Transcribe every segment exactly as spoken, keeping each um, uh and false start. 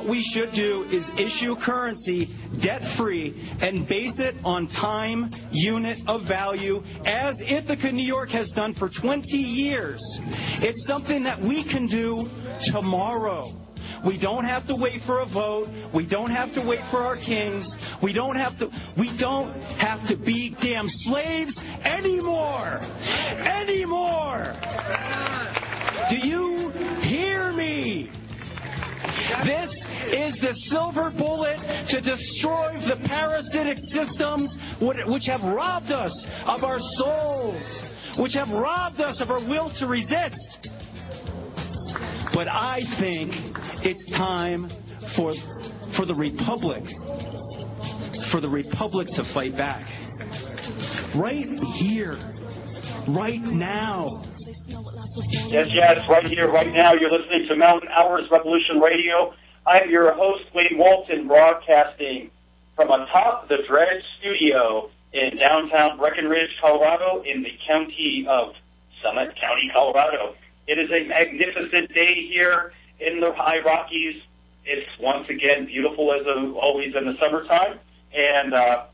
what we should do is issue currency debt-free and base it on time unit of value, as Ithaca, New York has done for twenty years. It's something that we can do tomorrow. We don't have to wait for a vote. We don't have to wait for our kings. We don't have to we don't have to be damn slaves anymore. Anymore. Do you hear me? This is the silver bullet to destroy the parasitic systems which have robbed us of our souls, which have robbed us of our will to resist. But I think it's time for, for the Republic, for the Republic to fight back. Right here, right now. Yes, yes, right here, right now. You're listening to Mountain Hours Revolution Radio. I'm your host, Wayne Walton, broadcasting from atop the Dredge Studio in downtown Breckenridge, Colorado, in the county of Summit County, Colorado. It is a magnificent day here in the High Rockies. It's once again beautiful as always in the summertime. And uh,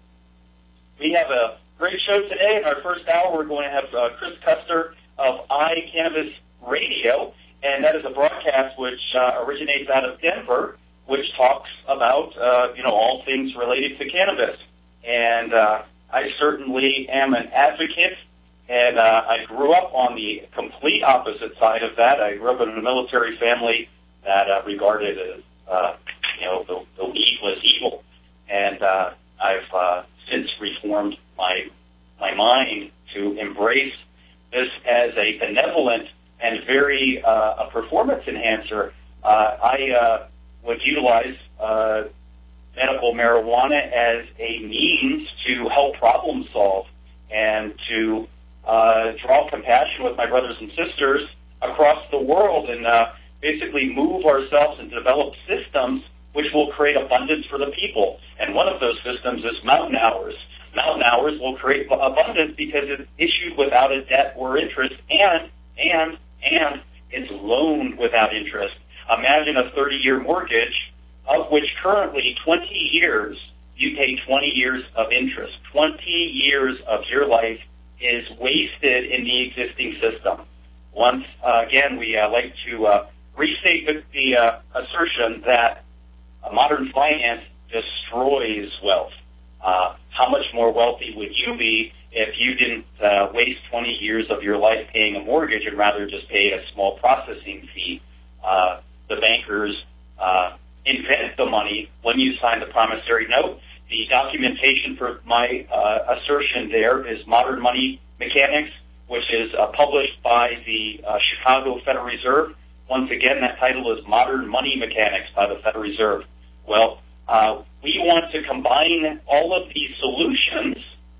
we have a great show today. In our first hour, we're going to have uh, Chris Custer of iCannabis Radio, and that is a broadcast which uh, originates out of Denver, which talks about, uh, you know, all things related to cannabis. And uh, I certainly am an advocate. And uh, I grew up on the complete opposite side of that. I grew up in a military family that uh, regarded as, uh, you know, the, the weed was evil. And uh, I've uh, since reformed my my mind to embrace this as a benevolent and very uh, a performance enhancer. Uh, I uh, would utilize uh, medical marijuana as a means to help problem solve and to Uh, draw compassion with my brothers and sisters across the world and uh, basically move ourselves and develop systems which will create abundance for the people. And one of those systems is Mountain Hours. Mountain Hours will create abundance because it's issued without a debt or interest, and, and, and it's loaned without interest. Imagine a thirty-year mortgage, of which currently twenty years, you pay twenty years of interest. twenty years of your life is wasted in the existing system. Once uh, again, we uh, like to uh, restate the, the uh, assertion that uh, modern finance destroys wealth. Uh, how much more wealthy would you be if you didn't uh, waste twenty years of your life paying a mortgage and rather just pay a small processing fee? Uh, the bankers uh, invent the money when you sign the promissory note. The documentation for my uh, assertion there is Modern Money Mechanics, which is uh, published by the uh, Chicago Federal Reserve. Once again, that title is Modern Money Mechanics by the Federal Reserve. Well, uh, we want to combine all of these solutions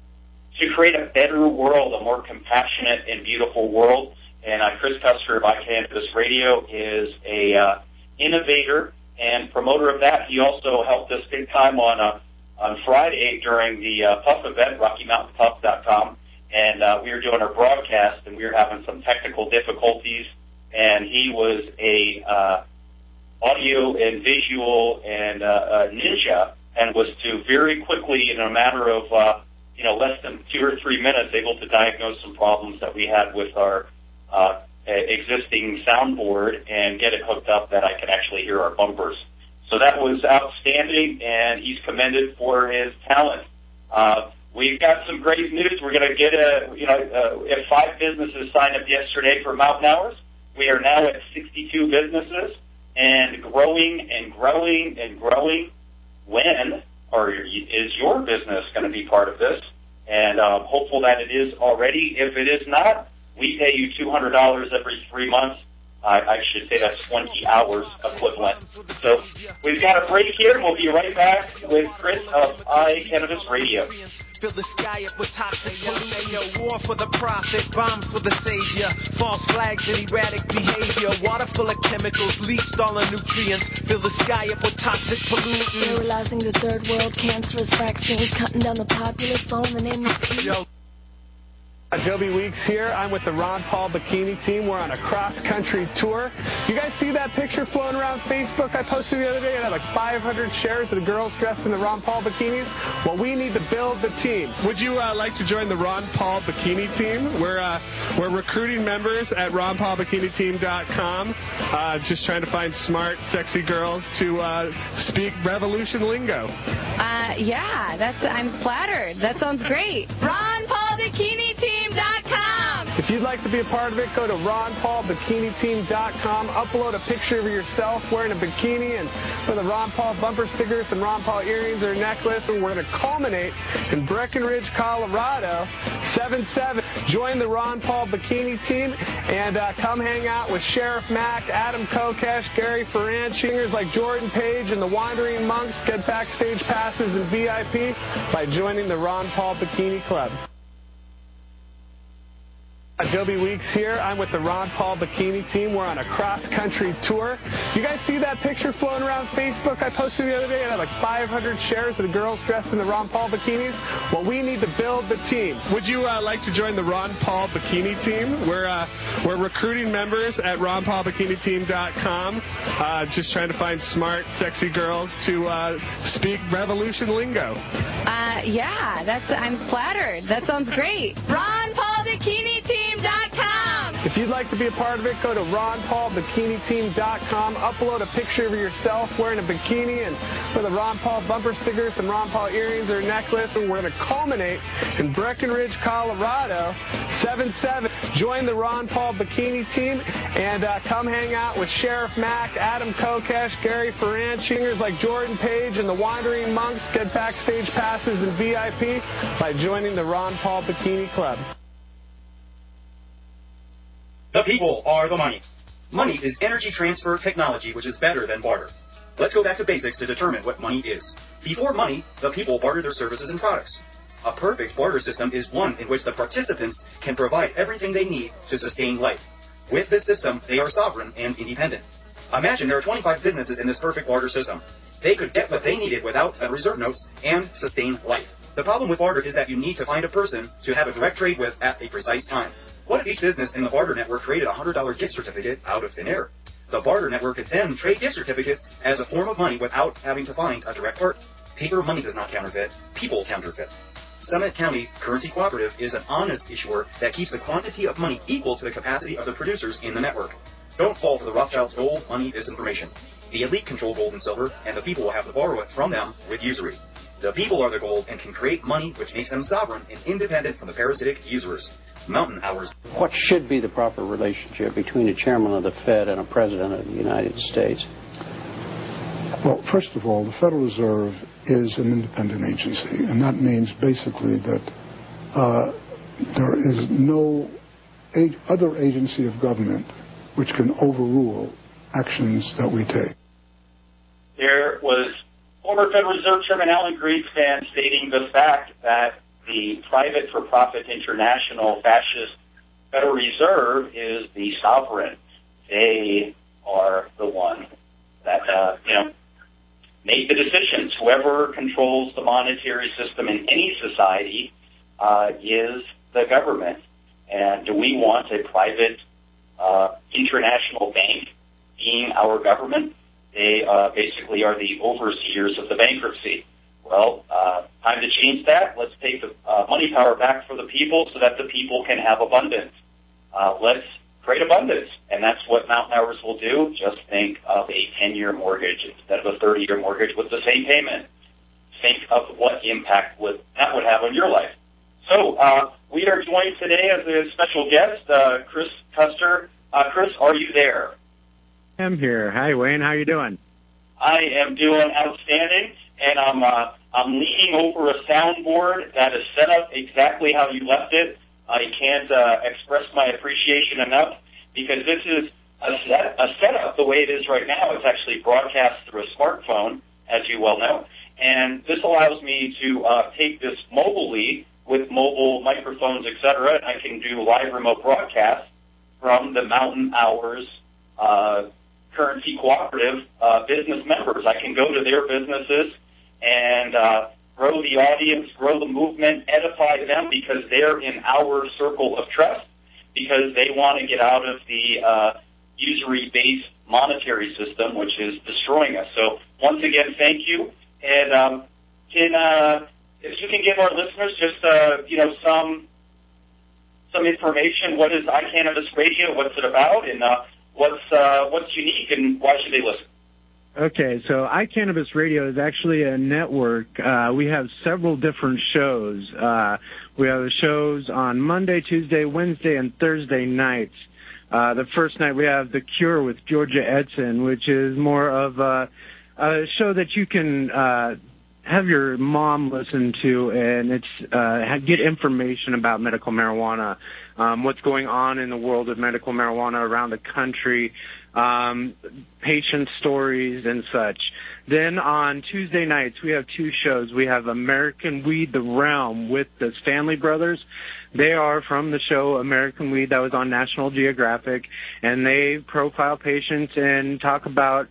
to create a better world, a more compassionate and beautiful world. And uh, Chris Custer of iCannabis Radio is a uh, innovator and promoter of that. He also helped us big time on a on Friday during the uh, Puff event, Rocky Mountain Puff dot com, and uh, we were doing our broadcast, and we were having some technical difficulties, and he was a uh, audio and visual and uh, uh, ninja, and was to very quickly, in a matter of uh, you know less than two or three minutes, able to diagnose some problems that we had with our uh, existing soundboard and get it hooked up that I could actually hear our bumpers. So that was outstanding, and he's commended for his talent. Uh, we've got some great news. We're going to get a, you know, uh, if five businesses signed up yesterday for Mountain Hours, we are now at sixty-two businesses and growing and growing and growing. When or is your business going to be part of this? And I'm uh, hopeful that it is already. If it is not, we pay you two hundred dollars every three months. I, I should say that's twenty hours equivalent. So we've got a break here, and we'll be right back with Chris of iCannabis Radio. Fill the sky up with toxic pollution. War for the profit, bombs for the savior. False flags and erratic behavior. Water full of chemicals, leached all the nutrients. Fill the sky up with toxic pollutants. Sterilizing the third world, cancerous vaccines, cutting down the populace, all in the name of peace. Yo. Joby Weeks here. I'm with the Ron Paul Bikini team. We're on a cross-country tour. You guys see that picture floating around Facebook I posted the other day? It had like five hundred shares of the girls dressed in the Ron Paul bikinis. Well, we need to build the team. Would you uh, like to join the Ron Paul Bikini team? We're uh, we're recruiting members at ron paul bikini team dot com. Uh, just trying to find smart, sexy girls to uh, speak revolution lingo. Uh, yeah, that's. I'm flattered. That sounds great. ron paul bikini team dot com. If you'd like to be a part of it, go to ron paul bikini team dot com. Upload a picture of yourself wearing a bikini and with a Ron Paul bumper sticker, some Ron Paul earrings or a necklace, and we're going to culminate in Breckenridge, Colorado. seven seven. Join the Ron Paul Bikini team and uh, come hang out with Sheriff Mack, Adam Kokesh, Gary Ferran, singers like Jordan Page and the Wandering Monks. Get backstage passes and V I P by joining the Ron Paul Bikini Club. Joby Weeks here. I'm with the Ron Paul Bikini team. We're on a cross-country tour. You guys see that picture floating around Facebook I posted the other day? It had like five hundred shares of the girls dressed in the Ron Paul bikinis. Well, we need to build the team. Would you uh, like to join the Ron Paul Bikini team? We're uh, we're recruiting members at ron paul bikini team dot com. Uh, just trying to find smart, sexy girls to uh, speak revolution lingo. Uh, yeah, that's. I'm flattered. That sounds great. ron paul bikini team dot com. If you'd like to be a part of it, go to ron paul bikini team dot com. Upload a picture of yourself wearing a bikini and with a Ron Paul bumper sticker, some Ron Paul earrings or a necklace, and we're going to culminate in Breckenridge, Colorado. seven seven. Join the Ron Paul Bikini team and uh, come hang out with Sheriff Mack, Adam Kokesh, Gary Ferran, singers like Jordan Page and the Wandering Monks. Get backstage passes and V I P by joining the Ron Paul Bikini Club. The people are the money. Money is energy transfer technology, which is better than barter. Let's go back to basics to determine what money is. Before money, the people barter their services and products. A perfect barter system is one in which the participants can provide everything they need to sustain life. With this system, they are sovereign and independent. Imagine there are twenty-five businesses in this perfect barter system. They could get what they needed without Federal Reserve notes and sustain life. The problem with barter is that you need to find a person to have a direct trade with at a precise time. What if each business in the barter network created a one hundred dollar gift certificate out of thin air? The barter network could then trade gift certificates as a form of money without having to find a direct partner. Paper money does not counterfeit, people counterfeit. Summit County Currency Cooperative is an honest issuer that keeps the quantity of money equal to the capacity of the producers in the network. Don't fall for the Rothschild's gold money disinformation. The elite control gold and silver, and the people will have to borrow it from them with usury. The people are the gold and can create money which makes them sovereign and independent from the parasitic usurers. Mountain hours. What should be the proper relationship between a chairman of the Fed and a president of the United States? Well, first of all, the Federal Reserve is an independent agency, and that means basically that uh, there is no ag- other agency of government which can overrule actions that we take. There was former Federal Reserve Chairman Alan Greenspan stating the fact that the private for-profit international fascist Federal Reserve is the sovereign. They are the one that, uh, you know, make the decisions. Whoever controls the monetary system in any society uh, is the government. And do we want a private uh, international bank being our government? They uh, basically are the overseers of the bankruptcy. Well, uh, time to change that. Let's take the uh, money power back for the people so that the people can have abundance. Uh, let's create abundance, and that's what Mountain Hours will do. Just think of a ten-year mortgage instead of a thirty-year mortgage with the same payment. Think of what impact would that would have on your life. So uh, we are joined today as a special guest, uh, Chris Custer. Uh, Chris, are you there? I'm here. Hi, Wayne. How you doing? I am doing outstanding, and I'm uh, I'm leaning over a soundboard that is set up exactly how you left it. I can't uh, express my appreciation enough because this is a, set, a setup the way it is right now. It's actually broadcast through a smartphone, as you well know, and this allows me to uh, take this mobilely with mobile microphones, et cetera, and I can do live remote broadcasts from the Mountain Hours uh, Currency Cooperative uh, business members. I can go to their businesses and uh, grow the audience, grow the movement, edify them because they're in our circle of trust, because they want to get out of the uh, usury-based monetary system, which is destroying us. So once again, thank you. And um, can uh, if you can give our listeners just uh, you know some some information. What is iCannabis Radio? What's it about? And uh, what's uh, what's unique? And why should they listen? Okay, so iCannabis Radio is actually a network. Uh, we have several different shows. Uh, we have shows on Monday, Tuesday, Wednesday, and Thursday nights. Uh, the first night we have The Cure with Georgia Edson, which is more of a, a show that you can uh, have your mom listen to, and it's uh, get information about medical marijuana, um, what's going on in the world of medical marijuana around the country, um, patient stories and such. Then on Tuesday nights, we have two shows. We have American Weed, The Realm with the Stanley Brothers. They are from the show American Weed that was on National Geographic, and they profile patients and talk about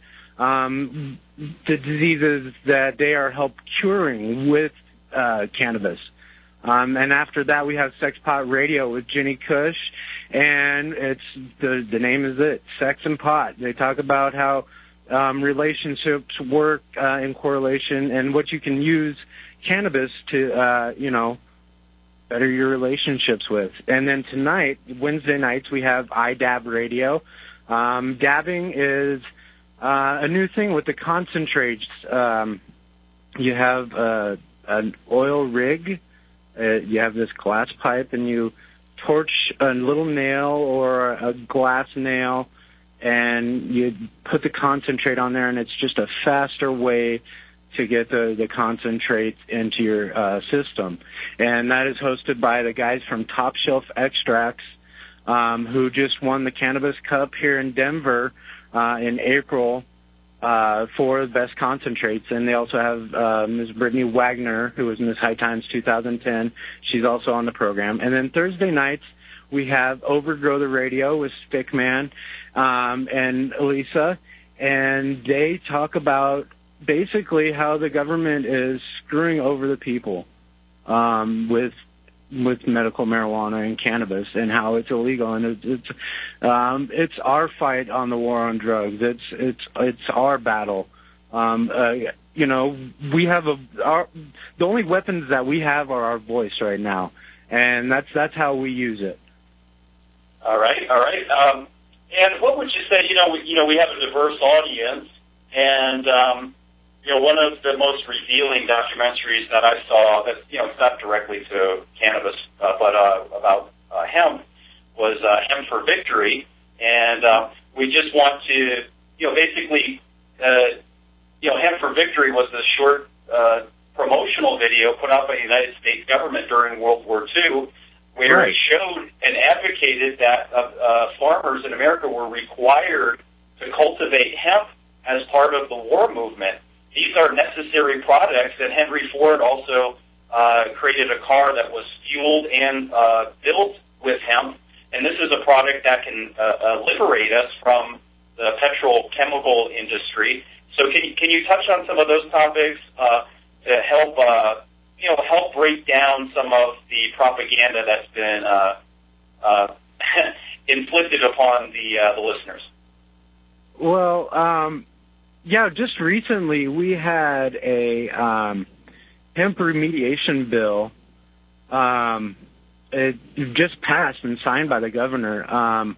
um, the diseases that they are help curing with uh, cannabis. Um, and after that, we have Sex Pot Radio with Jenny Cush, and it's the the name is it, Sex and Pot. They talk about how um, relationships work uh, in correlation and what you can use cannabis to, uh, you know, better your relationships with. And then tonight, Wednesday nights, we have iDab Radio. Um, dabbing is uh, a new thing with the concentrates. Um, you have uh, an oil rig. Uh, you have this glass pipe, and you torch a little nail or a glass nail, and you put the concentrate on there, and it's just a faster way to get the, the concentrates into your uh, system. And that is hosted by the guys from Top Shelf Extracts, um, who just won the Cannabis Cup here in Denver uh, in April uh, for the best concentrates. And they also have uh, Miz Brittany Wagner, who was Miss High Times two thousand ten. She's also on the program. And then Thursday nights, we have Overgrow the Radio with Stickman um, and Elisa, and they talk about basically how the government is screwing over the people um, with with medical marijuana and cannabis, and how it's illegal, and it's it's, um, it's our fight on the war on drugs. It's it's it's our battle. Um, uh, you know, we have a our the only weapons that we have are our voice right now, and that's that's how we use it. All right, all right. Um, and what would you say? You know, we, you know, we have a diverse audience, and um, you know, one of the most revealing documentaries that I saw, that, you know, it's not directly to cannabis, uh, but uh, about uh, hemp, was uh, Hemp for Victory. And uh, we just want to, you know, basically, uh, you know, Hemp for Victory was the short uh, promotional video put out by the United States government during World War Two, where right. it showed and advocated that uh, uh, farmers in America were required to cultivate hemp as part of the war movement. These are necessary products, and Henry Ford also uh, created a car that was fueled and uh, built with hemp, and this is a product that can uh, uh, liberate us from the petrochemical industry. So can you, can you touch on some of those topics uh, to help uh, you know help break down some of the propaganda that's been uh, uh, inflicted upon the uh, the listeners? Well, um. Yeah, just recently we had a um, hemp remediation bill. Um, it just passed and signed by the governor. Um,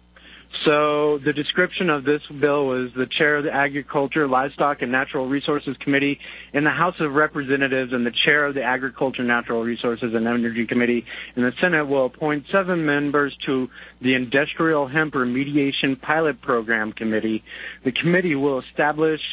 so the description of this bill was the chair of the Agriculture, Livestock, and Natural Resources Committee in the House of Representatives and the chair of the Agriculture, Natural Resources, and Energy Committee in the Senate will appoint seven members to the Industrial Hemp Remediation Pilot Program Committee. The committee will establish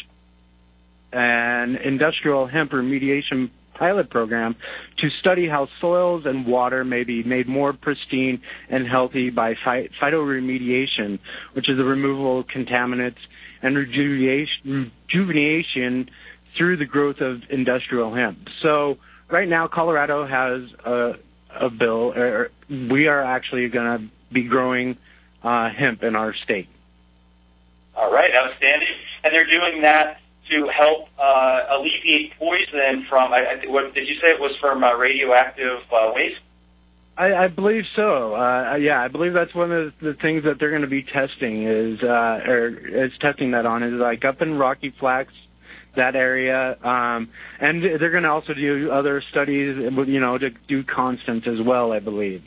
an industrial hemp remediation pilot program to study how soils and water may be made more pristine and healthy by phy- phytoremediation, which is the removal of contaminants and rejuvenation, rejuvenation through the growth of industrial hemp. So right now, Colorado has a, a bill. Er, we are actually going to be growing uh, hemp in our state. All right, outstanding. And they're doing that to help uh, alleviate poison from, I, I, what, did you say it was from uh, radioactive uh, waste? I, I believe so. Uh, yeah, I believe that's one of the things that they're going to be testing is, uh, or is testing that on is like up in Rocky Flats, that area. Um, and they're going to also do other studies, you know, to do Constance as well, I believe.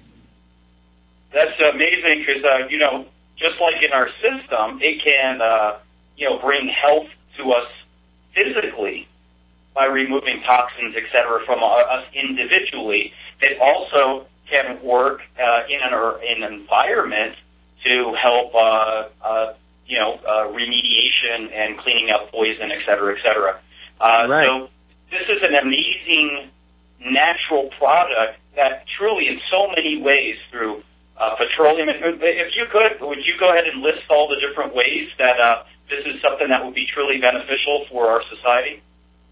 That's amazing because, uh, you know, just like in our system, it can, uh, you know, bring health to us physically by removing toxins, et cetera, from uh, us individually. It also can work uh, in, an, or in an environment to help, uh, uh, you know, uh, remediation and cleaning up poison, et cetera, et cetera. Uh, right. So this is an amazing natural product that truly in so many ways through uh, petroleum, if you could, would you go ahead and list all the different ways that uh, this is something that would be truly beneficial for our society?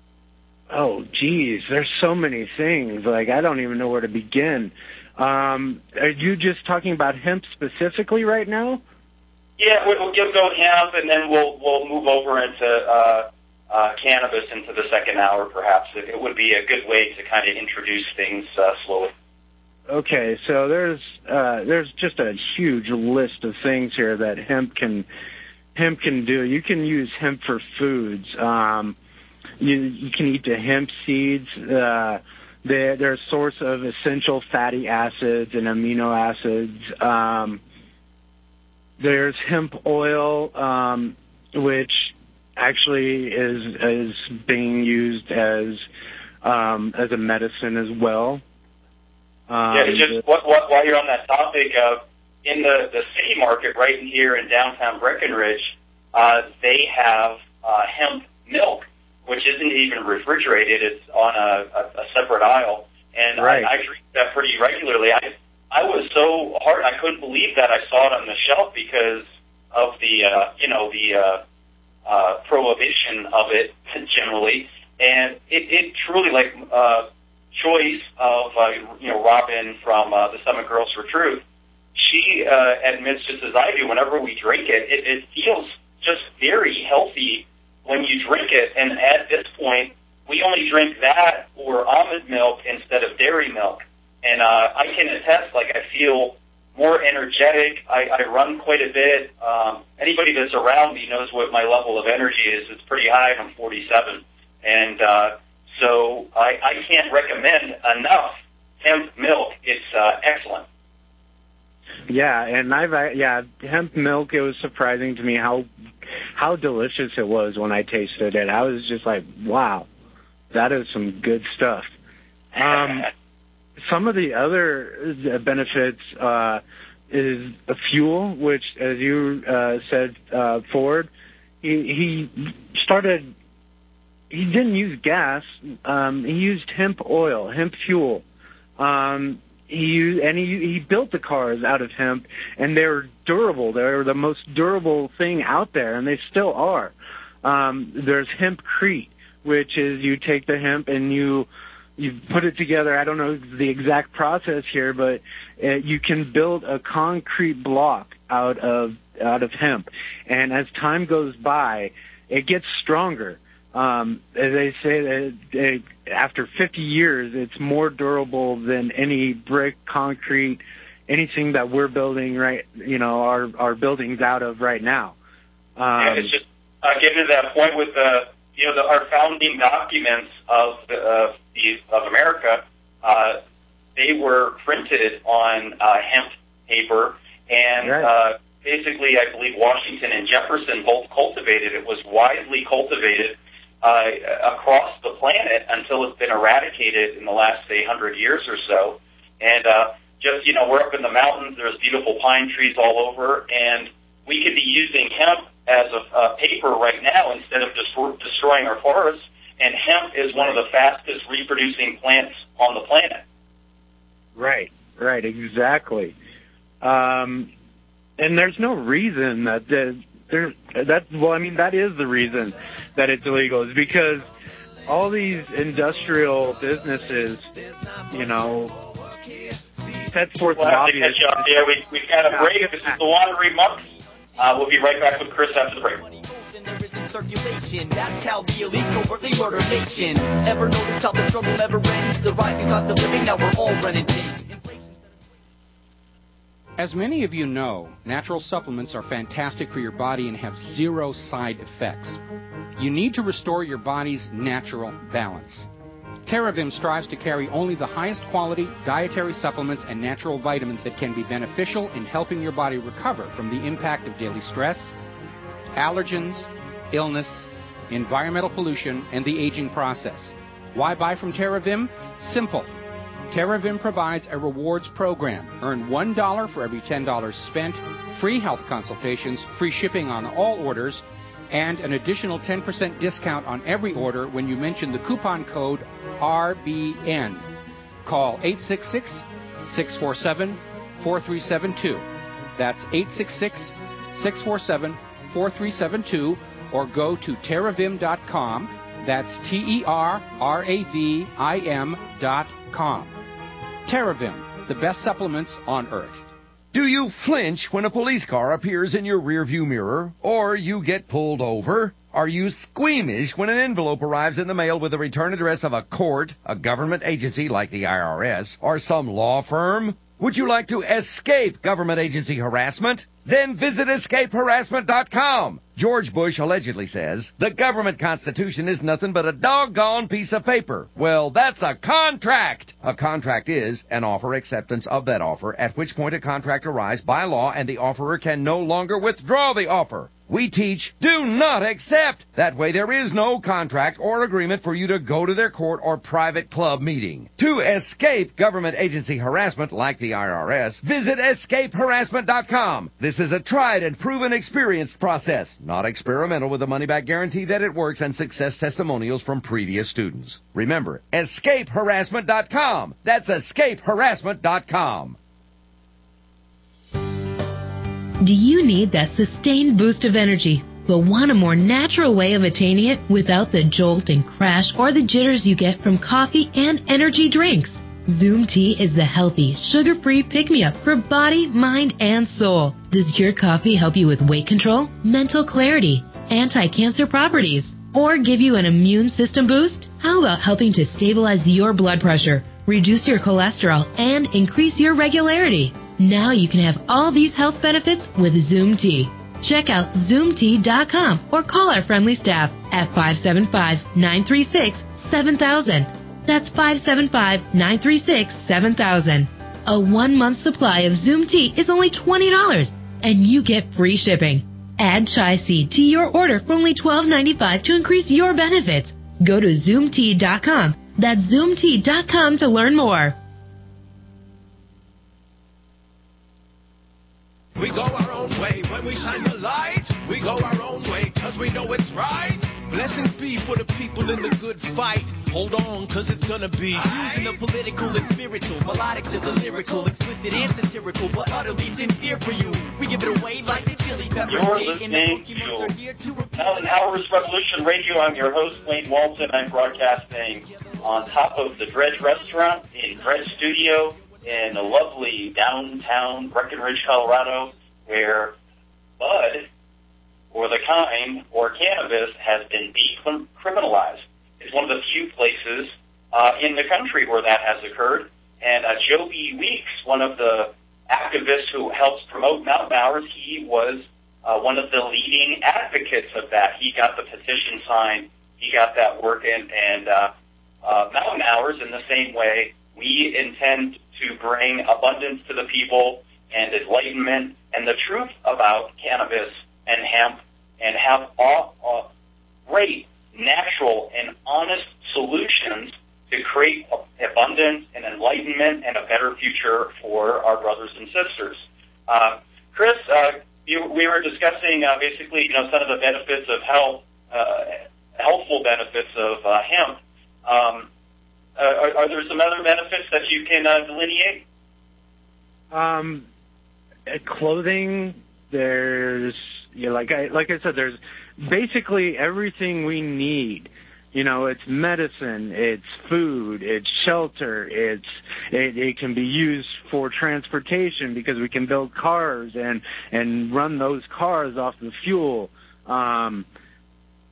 Oh, geez, there's so many things. Like, I don't even know where to begin. Um, are you just talking about hemp specifically right now? Yeah, we'll, we'll go hemp, and then we'll we'll move over into uh, uh, cannabis into the second hour, perhaps. It, it would be a good way to kind of introduce things uh, slowly. Okay, so there's uh, there's just a huge list of things here that hemp can hemp can do. You can use hemp for foods. Um, you you can eat the hemp seeds. Uh, They're, they're a source of essential fatty acids and amino acids. Um, there's hemp oil, um, which actually is is being used as um, as a medicine as well. Um, yeah, just what, what, while you're on that topic, uh, in the, the city market right here in downtown Breckenridge, uh, they have uh, hemp milk, which isn't even refrigerated. It's on a, a, a separate aisle. And right. I, I drink that pretty regularly. I I was so hard, I couldn't believe that I saw it on the shelf because of the, uh, you know, the uh, uh, prohibition of it generally. And it, it truly, like, uh, choice of, uh, you know, Robin from uh, the Summit Girls for Truth, she uh, admits just as I do, whenever we drink it, it, it feels just very healthy when you drink it, and at this point, we only drink that or almond milk instead of dairy milk. And uh, I can attest, like, I feel more energetic. I, I run quite a bit. Um, anybody that's around me knows what my level of energy is. It's pretty high. I'm forty-seven. And uh, so I, I can't recommend enough hemp milk. It's uh, excellent. Yeah, and I've uh, yeah hemp milk. It was surprising to me how how delicious it was when I tasted it. I was just like, wow, that is some good stuff. Um, some of the other benefits uh, is a fuel, which, as you uh, said, uh, Ford, he, he started. He didn't use gas. Um, he used hemp oil, hemp fuel. Um, He used, and he he built the cars out of hemp, and they were durable. They were the most durable thing out there, and they still are. Um, there's hempcrete, which is you take the hemp and you you put it together. I don't know the exact process here, but uh, you can build a concrete block out of out of hemp, and as time goes by, it gets stronger. Um, they say that they, after fifty years, it's more durable than any brick, concrete, anything that we're building right, you know, our, our buildings out of right now. Um, yeah, it's just uh, getting to that point with the, you know, the, our founding documents of the, of, the, of America. Uh, they were printed on uh, hemp paper, and right. uh, basically, I believe Washington and Jefferson both cultivated it. Was widely cultivated Uh, across the planet until it's been eradicated in the last, say, hundred years or so. And uh, just, you know, we're up in the mountains. There's beautiful pine trees all over, and we could be using hemp as a, a paper right now instead of destroy, destroying our forests. And hemp is one of the fastest reproducing plants on the planet. Right, right, exactly. Um, and there's no reason that the There, that well, I mean, that is the reason that it's illegal, is because all these industrial businesses, you know, set forth we'll have to catch up there. We, we've got a break. This is the Laundry Monks. Uh, we'll be right back with Chris after the break. in circulation. That's how the elite covertly murder nation. Ever notice how the struggle never ends? The rising cost of living, now we're all running things. As many of you know, natural supplements are fantastic for your body and have zero side effects. You need to restore your body's natural balance. TerraVim strives to carry only the highest quality dietary supplements and natural vitamins that can be beneficial in helping your body recover from the impact of daily stress, allergens, illness, environmental pollution, and the aging process. Why buy from TerraVim? Simple. TerraVim provides a rewards program. Earn one dollar for every ten dollars spent, free health consultations, free shipping on all orders, and an additional ten percent discount on every order when you mention the coupon code R B N. Call eight six six, six four seven, four three seven two. That's eight six six, six four seven, four three seven two, or go to terravim dot com. That's T E R R A V I M dot com. TerraVim, the best supplements on earth. Do you flinch when a police car appears in your rearview mirror, or you get pulled over? Are you squeamish when an envelope arrives in the mail with the return address of a court, a government agency like the I R S, or some law firm? Would you like to escape government agency harassment? Then visit escape harassment dot com. George Bush allegedly says, the government constitution is nothing but a doggone piece of paper. Well, that's a contract. A contract is an offer acceptance of that offer, at which point a contract arrives by law and the offerer can no longer withdraw the offer. We teach, do not accept. That way there is no contract or agreement for you to go to their court or private club meeting. To escape government agency harassment like the I R S, visit escape harassment dot com. This is a tried and proven experienced process, not experimental, with a money-back guarantee that it works and success testimonials from previous students. Remember, escape harassment dot com. That's escape harassment dot com. Do you need that sustained boost of energy, but want a more natural way of attaining it without the jolt and crash or the jitters you get from coffee and energy drinks? Zoom Tea is the healthy, sugar-free pick-me-up for body, mind, and soul. Does your coffee help you with weight control, mental clarity, anti-cancer properties, or give you an immune system boost? How about helping to stabilize your blood pressure, reduce your cholesterol, and increase your regularity? Now you can have all these health benefits with Zoom Tea. Check out zoom tea dot com or call our friendly staff at five seven five, nine three six, seven thousand. That's five seven five, nine three six, seven thousand. A one-month supply of Zoom Tea is only twenty dollars, and you get free shipping. Add chai seed to your order for only twelve ninety-five to increase your benefits. Go to zoom tea dot com. That's zoom tea dot com to learn more. We go our own way when we shine the light. We go our own way cause we know it's right. Blessings be for the people in the good fight. Hold on, cause it's gonna be using the political and spiritual, melodic to the lyrical, explicit and satirical, but utterly sincere for you. We give it away like the chili pepper. You're listening to Mountain Hours Revolution Radio. I'm your host, Wayne Walton. I'm broadcasting on top of the Dredge Restaurant in Dredge Studio in a lovely downtown Breckenridge, Colorado, where bud, or the kind, or cannabis has been decriminalized. It's one of the few places uh, in the country where that has occurred. And uh, Joby Weeks, one of the activists who helps promote Mountain Hours, he was uh, one of the leading advocates of that. He got the petition signed. He got that working. And uh, uh, Mountain Hours, in the same way, we intend to bring abundance to the people and enlightenment and the truth about cannabis and hemp and have all, all great, natural, and honest solutions to create abundance and enlightenment and a better future for our brothers and sisters. Uh, Chris, uh, you, we were discussing uh, basically, you know, some of the benefits of health, uh, healthful benefits of uh, hemp. Um, Uh, are, are there some other benefits that you can uh, delineate? Um, clothing. There's, you know, like I like I said, there's basically everything we need. You know, it's medicine, it's food, it's shelter, it's it, it can be used for transportation because we can build cars and and run those cars off the fuel. Um,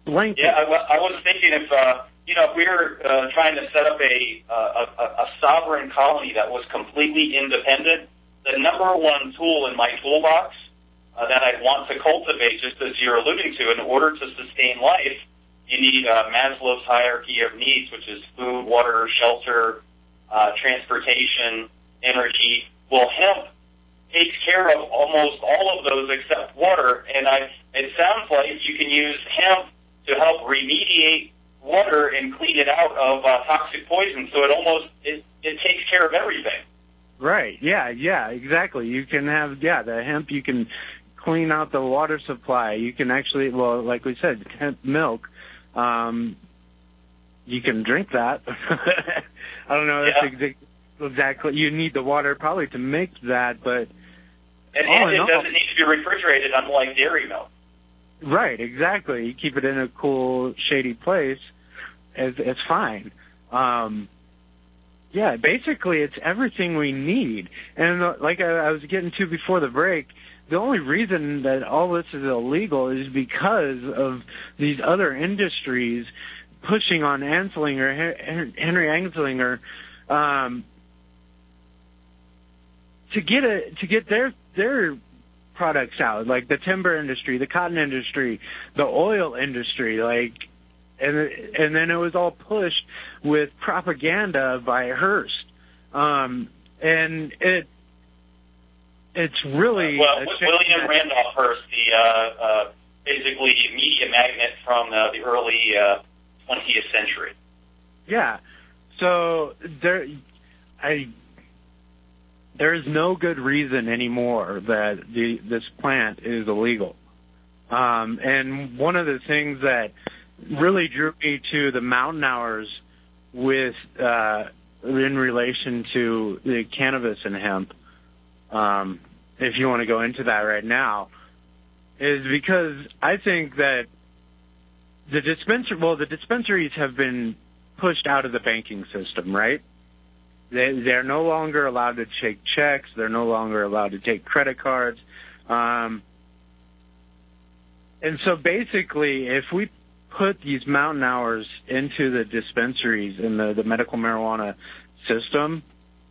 blanket. Yeah, I, I was thinking if, uh, you know, if we were uh, trying to set up a, uh, a a sovereign colony that was completely independent, the number one tool in my toolbox uh, that I'd want to cultivate, just as you're alluding to, in order to sustain life, you need uh, Maslow's hierarchy of needs, which is food, water, shelter, uh, transportation, energy. Well, hemp takes care of almost all of those except water, and I, it sounds like you can use hemp to help remediate water and clean it out of uh, toxic poison, so it almost, it, it takes care of everything. Right, yeah, yeah, exactly. You can have, yeah, the hemp, you can clean out the water supply. You can actually, well, like we said, hemp milk, um, you can drink that. I don't know, that's yeah. exa- exactly, you need the water probably to make that, but... And, and it doesn't need to be refrigerated, unlike dairy milk. Right, exactly. You keep it in a cool, shady place, it's, it's fine. Um, yeah, basically, it's everything we need. And uh, like I, I was getting to before the break, the only reason that all this is illegal is because of these other industries pushing on Anslinger, Henry Anslinger, um, to get a to get their their products out, like the timber industry, the cotton industry, the oil industry, like, and and then it was all pushed with propaganda by Hearst, um, and it it's really uh, well, William Randolph Hearst, the uh, uh, basically media magnate from uh, the early uh, twentieth century. Yeah, so there, I. There is no good reason anymore that the, this plant is illegal. Um, and one of the things that really drew me to the mountain hours with uh, in relation to the cannabis and hemp, um, if you want to go into that right now, is because I think that the dispensary, well, the dispensaries have been pushed out of the banking system, right? They, they're no longer allowed to take checks. They're no longer allowed to take credit cards. Um, and so basically, if we put these mountain hours into the dispensaries in the, the medical marijuana system,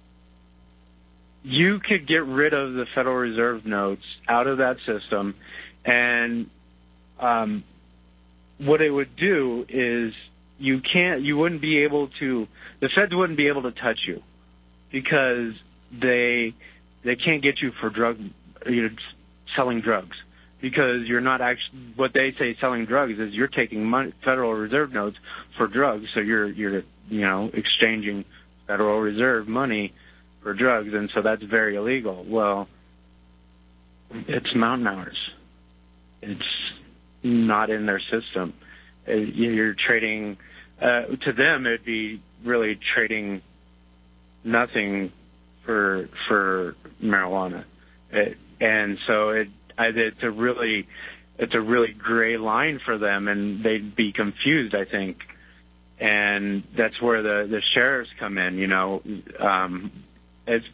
you could get rid of the Federal Reserve notes out of that system. And um, what it would do is you can't, you wouldn't be able to, the feds wouldn't be able to touch you because they they can't get you for drug, you know, selling drugs, because you're not actually, what they say selling drugs is you're taking money, Federal Reserve notes for drugs, so you're you're you know exchanging Federal Reserve money for drugs, and so that's very illegal. Well, it's mountain hours. It's not in their system. You're trading. Uh, to them, it'd be really trading nothing for for marijuana, it, and so it I, it's a really it's a really gray line for them, and they'd be confused, I think, and that's where the the sheriffs come in. You know, um, it's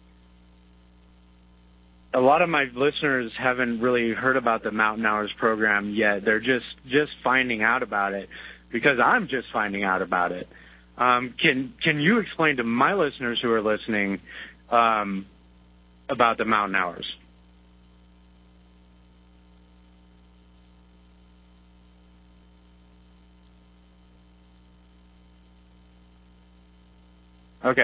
a lot of my listeners haven't really heard about the Mountain Hours program yet. They're just just finding out about it, because I'm just finding out about it. Um, can can you explain to my listeners who are listening um, about the Mountain Hours? Okay.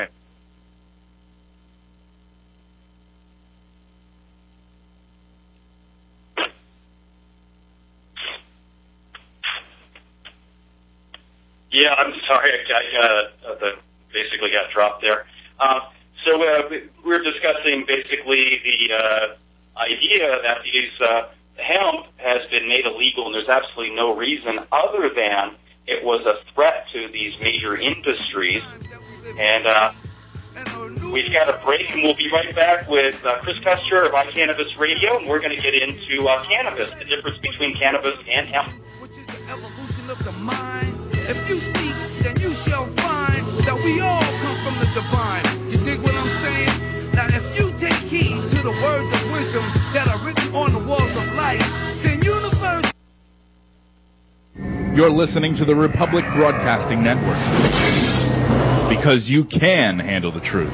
Yeah, I'm sorry. I, I uh, the, basically got dropped there. Uh, so uh, we're discussing basically the uh, idea that these uh, hemp has been made illegal, and there's absolutely no reason other than it was a threat to these major industries. And uh, we've got a break, and we'll be right back with uh, Chris Custer of iCannabis Radio, and we're going to get into uh, cannabis, the difference between cannabis and hemp. Which is the evolution of the mind. If you seek, then you shall find that we all come from the divine. You dig what I'm saying? Now, if you take heed to the words of wisdom that are written on the walls of life, then universe... You're listening to the Republic Broadcasting Network, because you can handle the truth.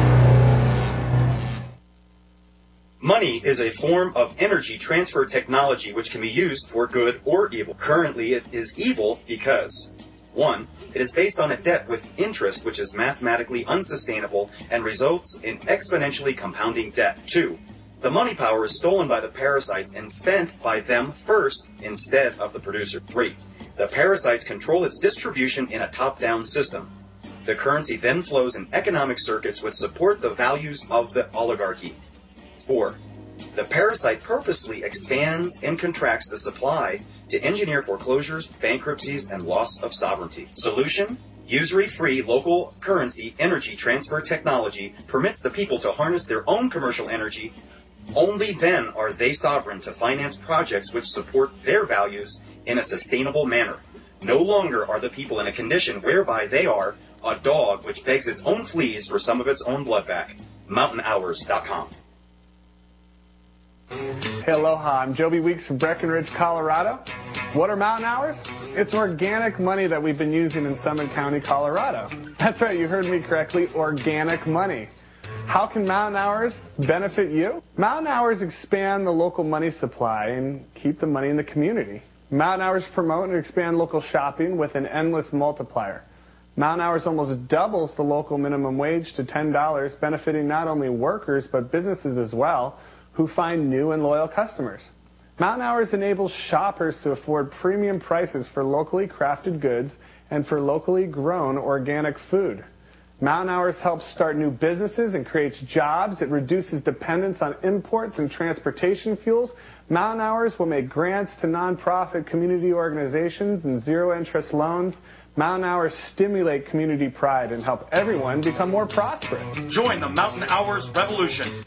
Money is a form of energy transfer technology which can be used for good or evil. Currently, it is evil because, one, it is based on a debt with interest which is mathematically unsustainable and results in exponentially compounding debt. Two, the money power is stolen by the parasites and spent by them first instead of the producer. Three, the parasites control its distribution in a top-down system. The currency then flows in economic circuits which support the values of the oligarchy. Four, the parasite purposely expands and contracts the supply to engineer foreclosures, bankruptcies, and loss of sovereignty. Solution? Usury-free local currency energy transfer technology permits the people to harness their own commercial energy. Only then are they sovereign to finance projects which support their values in a sustainable manner. No longer are the people in a condition whereby they are a dog which begs its own fleas for some of its own blood back. mountain hours dot com. Hey, aloha, I'm Joby Weeks from Breckenridge, Colorado. What are mountain hours? It's organic money that we've been using in Summit County, Colorado. That's right, you heard me correctly, organic money. How can mountain hours benefit you? Mountain hours expand the local money supply and keep the money in the community. Mountain hours promote and expand local shopping with an endless multiplier. Mountain hours almost doubles the local minimum wage to ten dollars, benefiting not only workers but businesses as well, who find new and loyal customers. Mountain Hours enables shoppers to afford premium prices for locally crafted goods and for locally grown organic food. Mountain Hours helps start new businesses and creates jobs. It reduces dependence on imports and transportation fuels. Mountain Hours will make grants to nonprofit community organizations and zero-interest loans. Mountain Hours stimulate community pride and help everyone become more prosperous. Join the Mountain Hours revolution.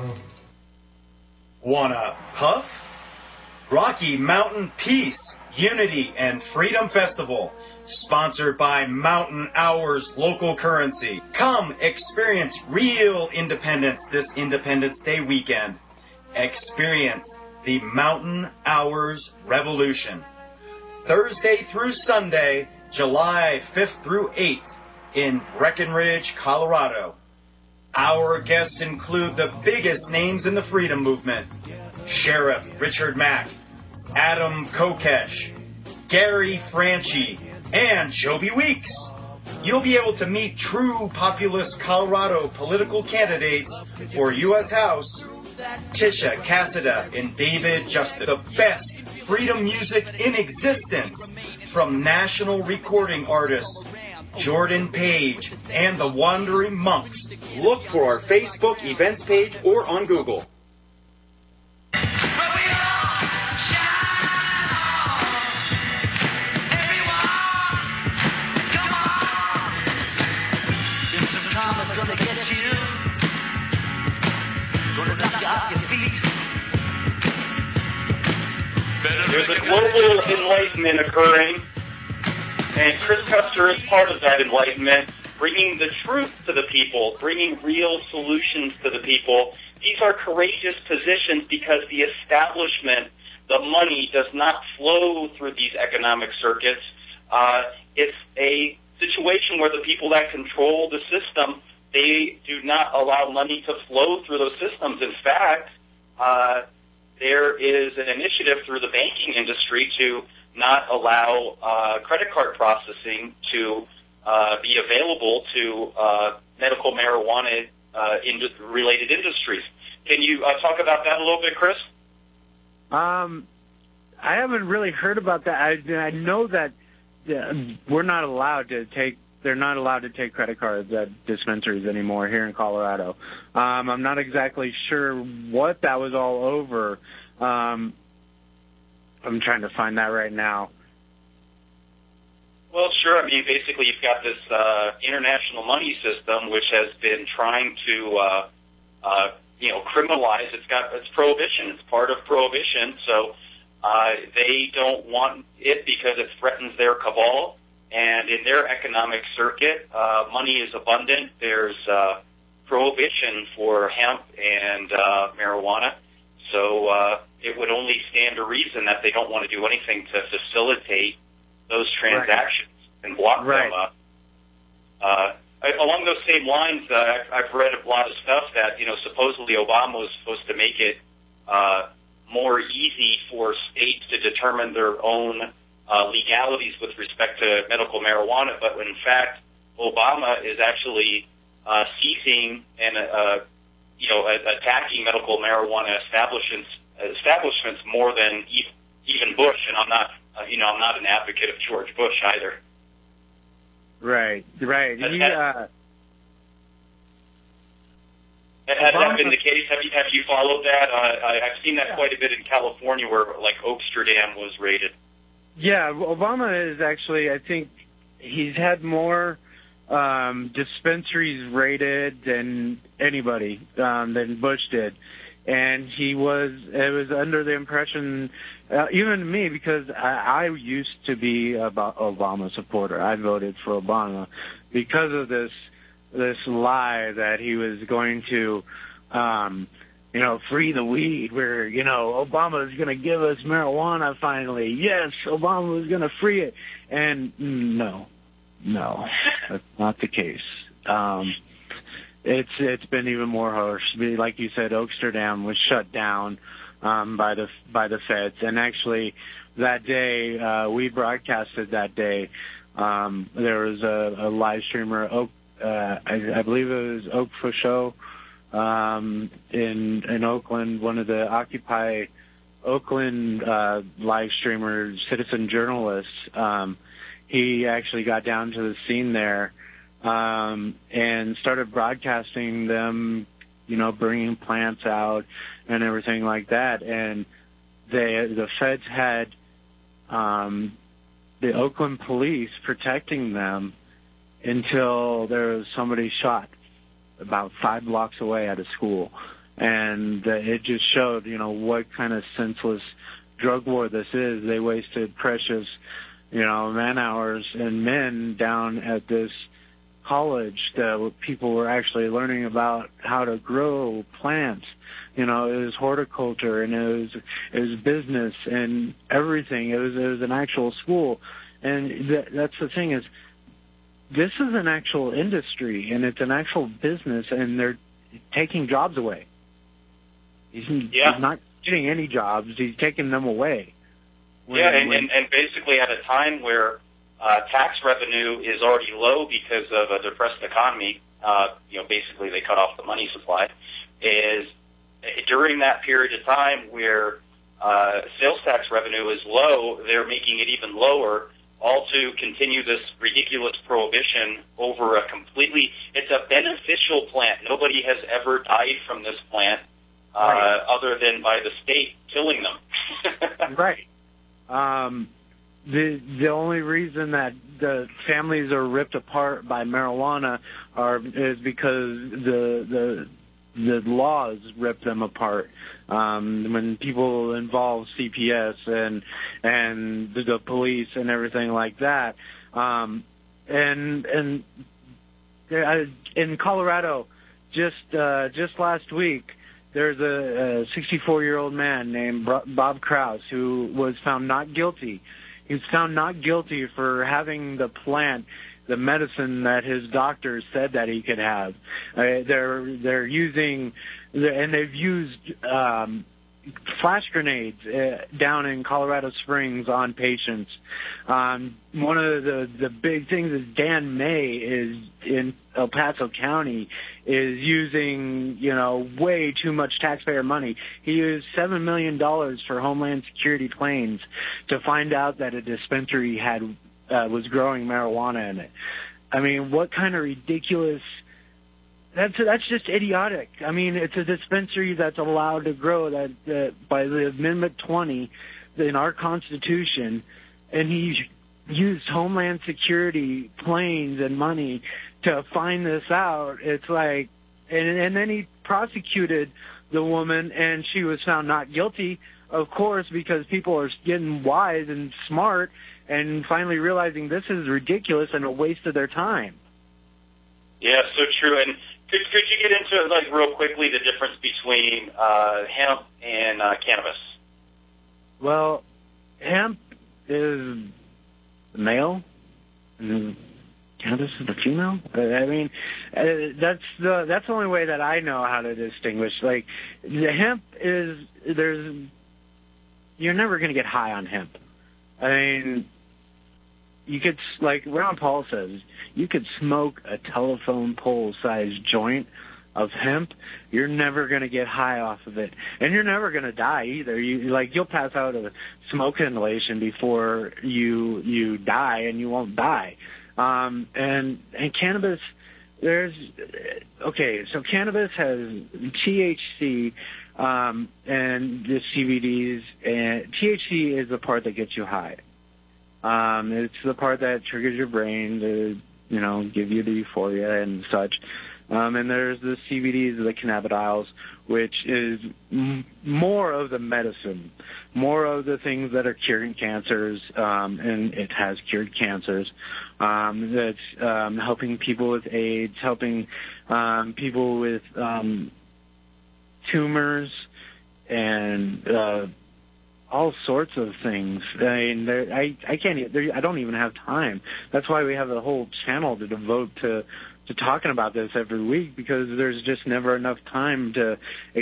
Wanna puff? Rocky Mountain Peace, Unity, and Freedom Festival, sponsored by Mountain Hours Local Currency. Come experience real independence this Independence Day weekend. Experience the Mountain Hours Revolution. Thursday through Sunday, July fifth through eighth in Breckenridge, Colorado. Our guests include the biggest names in the freedom movement: Sheriff Richard Mack, Adam Kokesh, Gary Franchi, and Joby Weeks. You'll be able to meet true populist Colorado political candidates for U S House, Tisha Cassida and David Justice. The best freedom music in existence from national recording artists Jordan Page and the Wandering Monks. Look for our Facebook events page or on Google. There's a global enlightenment occurring, and Chris Custer is part of that enlightenment, bringing the truth to the people, bringing real solutions to the people. These are courageous positions because the establishment, the money, does not flow through these economic circuits. Uh, it's a situation where the people that control the system, they do not allow money to flow through those systems. In fact, uh, there is an initiative through the banking industry to not allow uh, credit card processing to uh, be available to uh, medical marijuana uh, in related industries. Can you uh, talk about that a little bit, Chris? Um, I haven't really heard about that. I, I know that uh, we're not allowed to take. They're not allowed to take credit cards at dispensaries anymore here in Colorado. Um, I'm not exactly sure what that was all over. Um, I'm trying to find that right now. Well, sure. I mean, basically, you've got this uh, international money system which has been trying to, uh, uh, you know, criminalize. It's got it's prohibition. It's part of prohibition. So uh, they don't want it because it threatens their cabal. And in their economic circuit, uh, money is abundant. There's uh, prohibition for hemp and uh, marijuana. So uh, it would only stand to reason that they don't want to do anything to facilitate those transactions right. and block right. them. Uh, uh, along those same lines, uh, I've, I've read a lot of stuff that, you know, supposedly Obama was supposed to make it uh, more easy for states to determine their own uh, legalities with respect to medical marijuana, but in fact, Obama is actually uh, seizing and, uh, you know, attacking medical marijuana establishments establishments more than even Bush, and I'm not, uh, you know, I'm not an advocate of George Bush either. Right, right. Has, he, uh, has that been the case? Have you have you followed that? Uh, I, I've seen that yeah. quite a bit in California, where like Oaksterdam was raided. Yeah, Obama is actually, I think, he's had more um, dispensaries raided than anybody um, than Bush did. And he was, it was under the impression, uh, even me, because I, I used to be a Obama supporter. I voted for Obama because of this, this lie that he was going to, um, you know, free the weed, where, you know, Obama is going to give us marijuana finally. Yes, Obama is going to free it. And no, no, that's not the case. Um, It's it's been even more harsh. Like you said, Oaksterdam was shut down um, by the by the feds, and actually that day uh, we broadcasted that day. Um, there was a, a live streamer, Oak, uh, I, I believe it was Oak for Show, um, in in Oakland, one of the Occupy Oakland uh, live streamers, citizen journalists. Um, he actually got down to the scene there. Um, and started broadcasting them, you know, bringing plants out and everything like that. And they, the feds had um, the Oakland police protecting them until there was somebody shot about five blocks away at a school. And uh, it just showed, you know, what kind of senseless drug war this is. They wasted precious, you know, man hours and men down at this college that people were actually learning about how to grow plants. You know, it was horticulture and it was it was business and everything. It was it was an actual school, and th- that's the thing is, this is an actual industry and it's an actual business, and they're taking jobs away. He's, yeah. he's not getting any jobs; he's taking them away. When, yeah, and, when, and and basically at a time where Uh, tax revenue is already low because of a depressed economy. Uh, you know, basically they cut off the money supply. Is during that period of time where uh, sales tax revenue is low, they're making it even lower, all to continue this ridiculous prohibition over a completely. It's a beneficial plant. Nobody has ever died from this plant uh, right. other than by the state killing them. Right. Um. The the only reason that the families are ripped apart by marijuana are is because the the the laws rip them apart. Um, when people involve C P S and and the, the police and everything like that, um, and and in Colorado, just uh, just last week, there's a sixty-four-year-old man named Bob Krause who was found not guilty. He was found not guilty for having the plant, the medicine that his doctors said that he could have. Uh, they're they're using, and they've used um, flash grenades uh, down in Colorado Springs on patients. Um, one of the the big things is Dan May is in El Paso County is using, you know, way too much taxpayer money. He used seven million dollars for Homeland Security planes to find out that a dispensary had uh, was growing marijuana in it. I mean, what kind of ridiculous... That's that's just idiotic. I mean, it's a dispensary that's allowed to grow that, that by the Amendment twenty in our Constitution, and he used Homeland Security planes and money to find this out. It's like, and, and then he prosecuted the woman, and she was found not guilty, of course, because people are getting wise and smart and finally realizing this is ridiculous and a waste of their time. Yeah, so true. And could could you get into, like, real quickly the difference between uh, hemp and uh, cannabis? Well, hemp is male and cannabis is the female. I mean, uh, that's the that's the only way that I know how to distinguish. Like, the hemp is there's you're never going to get high on hemp. I mean, you could, like Ron Paul says, you could smoke a telephone pole-sized joint of hemp. You're never going to get high off of it, and you're never going to die either. You like you'll pass out of smoke inhalation before you you die, and you won't die. Um, and and cannabis, there's okay. So cannabis has T H C um, and the C B Ds, and T H C is the part that gets you high. Um, it's the part that triggers your brain to, you know, give you the euphoria and such. Um, and there's the C B Ds, the cannabidiols, which is m- more of the medicine, more of the things that are curing cancers, um, and it has cured cancers. Um, that's um, helping people with AIDS, helping um, people with um, tumors, and uh, all sorts of things. I mean, there, I I can't. There, I don't even have time. That's why we have a whole channel to devote to. to talking about this every week, because there's just never enough time to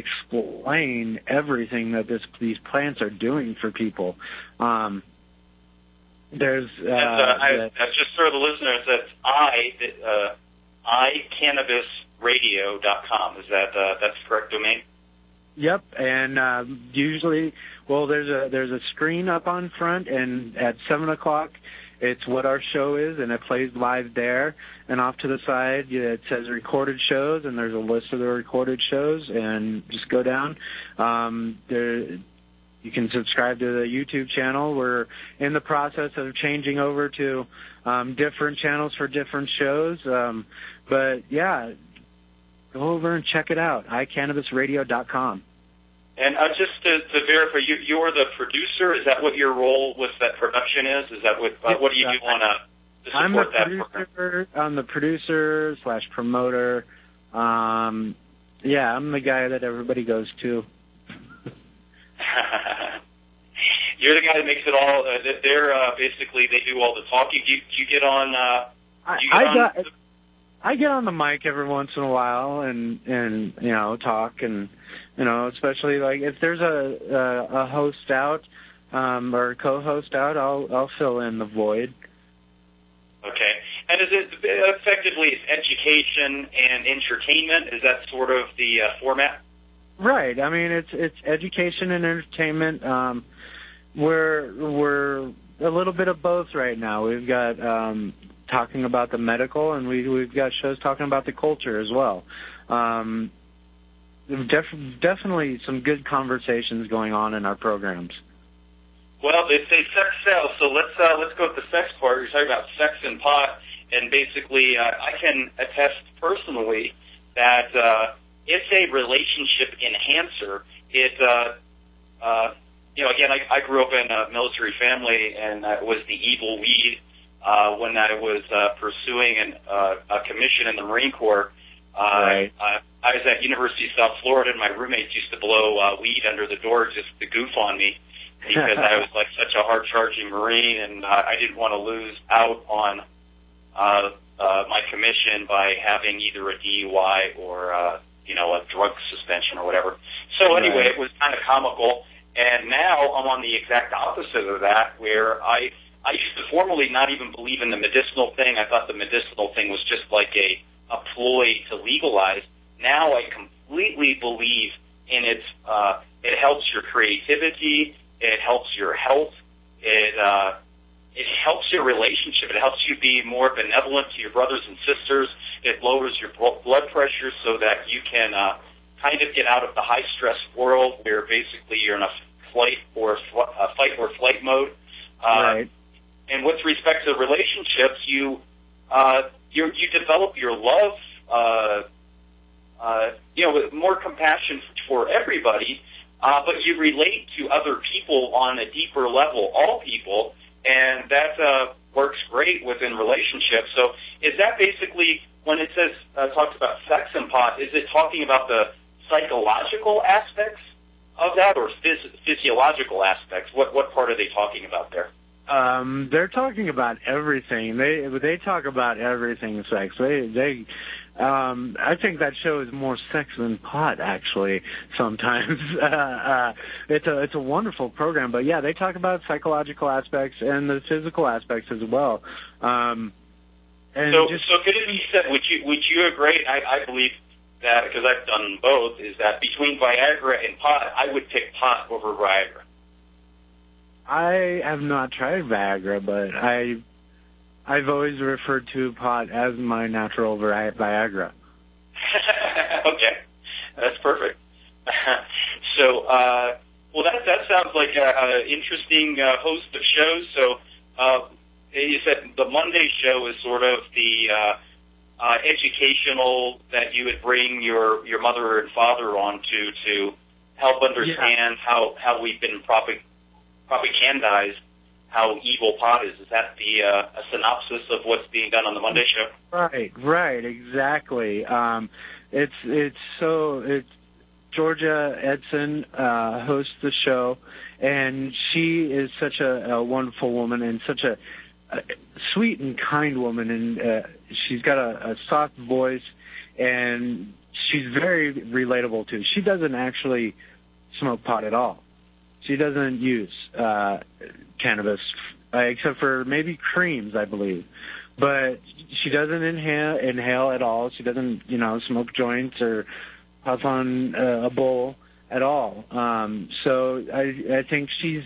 explain everything that this, these plants are doing for people. Um, there's uh, that's, uh, I, that's just for the listeners. That's I uh, i cannabis radio dot com. Is that uh, that's the correct domain? Yep, and uh, usually, well, there's a there's a screen up on front, and at seven o'clock. It's what our show is, and it plays live there. And off to the side, yeah, it says recorded shows, and there's a list of the recorded shows, and just go down. Um, there, you can subscribe to the YouTube channel. We're in the process of changing over to um, different channels for different shows. Um, but, yeah, go over and check it out, i cannabis radio dot com. And uh, just to, to verify, you, you're the producer. Is that what your role with that production is? Is that what uh, what do you do on a, to support I'm the that producer, program? I'm the producer slash promoter. Um, yeah, I'm the guy that everybody goes to. You're the guy that makes it all. Uh, they're uh, basically they do all the talking. Do you, do you get on? Uh, do you get I, I on got. I get on the mic every once in a while and and you know talk and. You know, especially like if there's a a, a host out um, or a co-host out, I'll I'll fill in the void. Okay, and is it effectively it's education and entertainment? Is that sort of the uh, format? Right. I mean, it's it's education and entertainment. Um, we're we're a little bit of both right now. We've got um, talking about the medical, and we we've got shows talking about the culture as well. Um, Def- definitely some good conversations going on in our programs. Well, they say sex sells, so let's uh, let's go with the sex part. You're talking about sex and pot, and basically, uh, I can attest personally that uh, it's a relationship enhancer. It, uh, uh, you know, again, I, I grew up in a military family, and uh, it was the evil weed uh, when I was uh, pursuing an, uh, a commission in the Marine Corps. Uh, right. I, I was at University of South Florida, and my roommates used to blow uh, weed under the door just to goof on me because I was like such a hard-charging Marine, and uh, I didn't want to lose out on uh, uh, my commission by having either a D U I or uh, you know a drug suspension or whatever. So anyway, Right. it was kind of comical, and now I'm on the exact opposite of that, where I I used to formerly not even believe in the medicinal thing. I thought the medicinal thing was just like a a ploy to legalize. Now I completely believe in its, uh, it helps your creativity, it helps your health, it, uh, it helps your relationship, it helps you be more benevolent to your brothers and sisters, it lowers your blood pressure so that you can, uh, kind of get out of the high stress world where basically you're in a flight or fl- a fight or flight mode. Uh, Right. And with respect to relationships, you, uh, you you develop your love, uh, uh, you know, with more compassion for everybody, uh, but you relate to other people on a deeper level, all people, and that uh, works great within relationships. So is that basically, when it says, uh, talks about sex and pot, is it talking about the psychological aspects of that or phys- physiological aspects? What what part are they talking about there? Um, they're talking about everything. They they talk about everything sex. They they um I think that show is more sex than pot, actually, sometimes. uh, uh it's a it's a wonderful program, but yeah, they talk about psychological aspects and the physical aspects as well. Um and so just, so could it be said, would you would you agree, I, I believe that, because I've done both, is that between Viagra and pot, I would pick pot over Viagra. I have not tried Viagra, but I, I've always referred to pot as my natural Vi- Viagra. Okay, that's perfect. so, uh, well, that that sounds like an interesting uh, host of shows. So, uh, you said the Monday show is sort of the uh, uh, educational that you would bring your, your mother and father on to to help understand yeah. how how we've been propagating. propagandized how evil pot is. Is that the uh, a synopsis of what's being done on the Monday show? Right, right, exactly. Um, it's it's so it's Georgia Edson uh, hosts the show, and she is such a, a wonderful woman and such a, a sweet and kind woman, and uh, she's got a, a soft voice, and she's very relatable too. She doesn't actually smoke pot at all. She doesn't use uh, cannabis, uh, except for maybe creams, I believe. But she doesn't inhale inhale at all. She doesn't, you know, smoke joints or puff on uh, a bowl at all. Um, so I, I think she's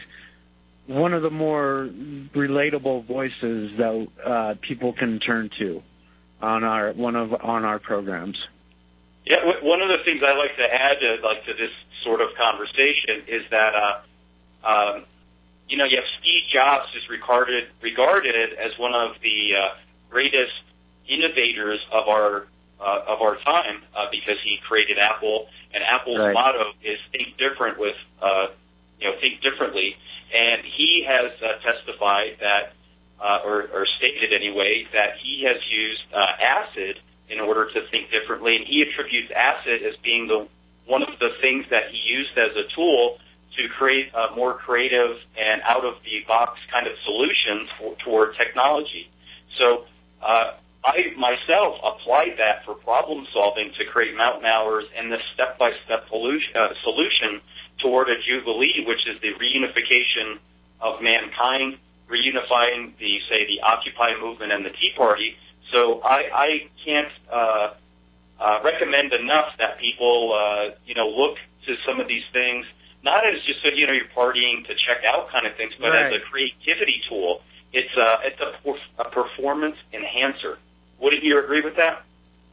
one of the more relatable voices that uh, people can turn to on our one of on our programs. Yeah, one of the things I like to add, uh, like to this sort of conversation, is that, uh, um, you know, you have Steve Jobs is regarded regarded as one of the uh, greatest innovators of our uh, of our time uh, because he created Apple, and Apple's right. motto is "Think different with, uh, you know, think differently." And he has uh, testified that, uh, or, or stated anyway, that he has used uh, acid in order to think differently, and he attributes acid as being the one of the things that he used as a tool to create a more creative and out-of-the-box kind of solutions for, toward technology. So uh, I myself applied that for problem solving to create Mountain Hours and the step-by-step solution, uh, solution toward a Jubilee, which is the reunification of mankind, reunifying the, say, the Occupy movement and the Tea Party. So I, I can't uh, uh, recommend enough that people, uh, you know, look to some of these things, not as just, you know, you're partying to check out kind of things, but right. as a creativity tool. It's a, it's a, a performance enhancer. Wouldn't you agree with that?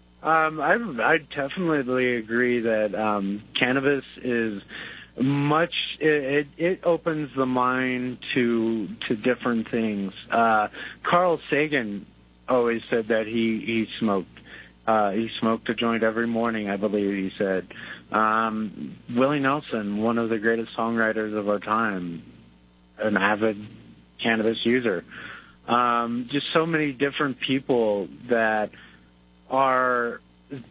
Um, I, I definitely agree that um, cannabis is much, it, it, it opens the mind to to different things. Uh, Carl Sagan always said that he, he smoked. Uh, he smoked a joint every morning, I believe he said. Um, Willie Nelson, one of the greatest songwriters of our time, an avid cannabis user. Um, just so many different people that are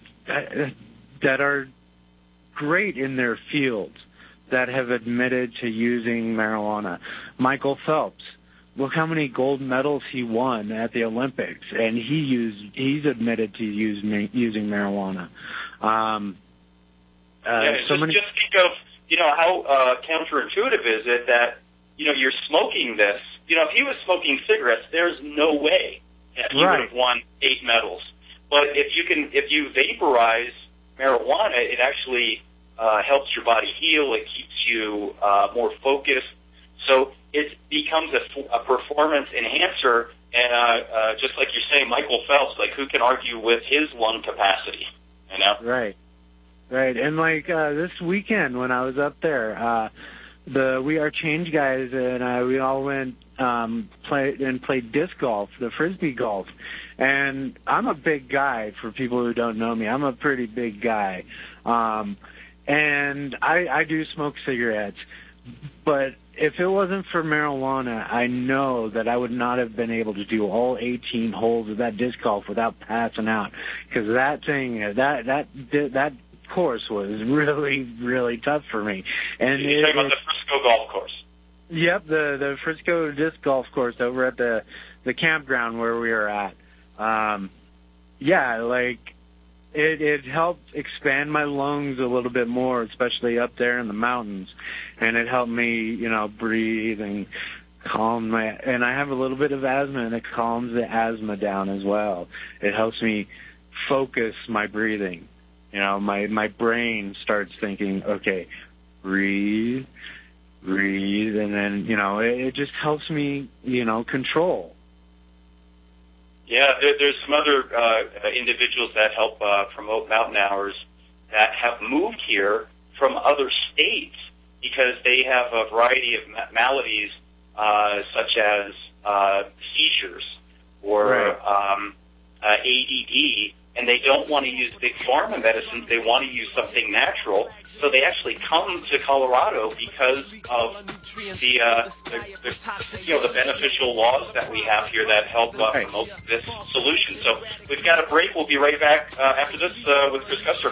that are great in their fields that have admitted to using marijuana. Michael Phelps, look how many gold medals he won at the Olympics, and he used he's admitted to use using marijuana. Um, uh, yeah, so just, many... just think of you know how uh, counterintuitive is it that you know you're smoking this. You know, if he was smoking cigarettes, there's no way that he right. would have won eight medals. But if you can, if you vaporize marijuana, it actually uh, helps your body heal. It keeps you uh, more focused. So it becomes a, a performance enhancer. And uh, uh, just like you're saying, Michael Phelps, like who can argue with his lung capacity? You know? Right. Right. And like uh, this weekend when I was up there, uh, the We Are Change guys and uh, we all went um, play and played disc golf, the frisbee golf. And I'm a big guy for people who don't know me. I'm a pretty big guy. Um, and I, I do smoke cigarettes. But if it wasn't for marijuana, I know that I would not have been able to do all eighteen holes of that disc golf without passing out. Because that thing, that, that, that course was really, really tough for me. And You're it, talking about the Frisco golf course. Yep, the the Frisco disc golf course over at the the campground where we were at. Um, yeah, like it it helped expand my lungs a little bit more, especially up there in the mountains, and it helped me, you know, breathe and calm my. And I have a little bit of asthma, and it calms the asthma down as well. It helps me focus my breathing. You know, my my brain starts thinking, okay, breathe. breathe, and then, you know, it, it just helps me, you know, control. Yeah, there, there's some other uh, individuals that help uh, promote Mountain Hours that have moved here from other states because they have a variety of ma- maladies uh, such as uh, seizures or Right. um, uh, A D D, and they don't want to use big pharma medicines. They want to use something natural. So they actually come to Colorado because of the, uh, the, the you know, the beneficial laws that we have here that help uh, promote this solution. So we've got a break. We'll be right back uh, after this uh, with Chris Custer.